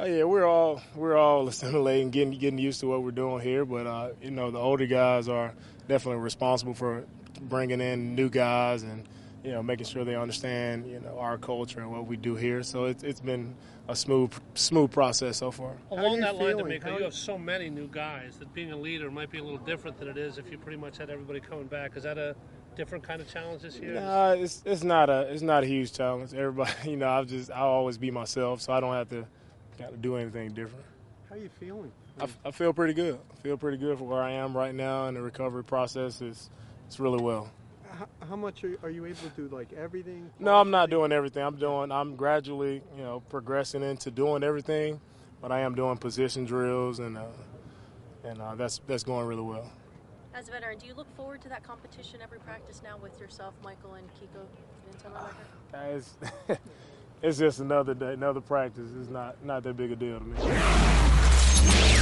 Yeah, we're all assimilating, getting used to what we're doing here. But the older guys are definitely responsible for bringing in new guys and making sure they understand our culture and what we do here. So it's been a smooth process so far. Along that line, D'Amico, you have so many new guys that being a leader might be a little different than it is if you pretty much had everybody coming back. Is that a different kind of challenge this year? Nah, it's not a huge challenge. Everybody, I'll always be myself, so I don't have to do anything different. How are you feeling? I feel pretty good. I feel pretty good for where I am right now, and the recovery process is really well. How much are you able to do, like everything? No, I'm not doing everything. I'm gradually, progressing into doing everything, but I am doing position drills, and that's going really well. As a veteran, do you look forward to that competition every practice now with yourself, Michael, and Kiko Vindicella? It's just another day, another practice. It's not that big a deal to me.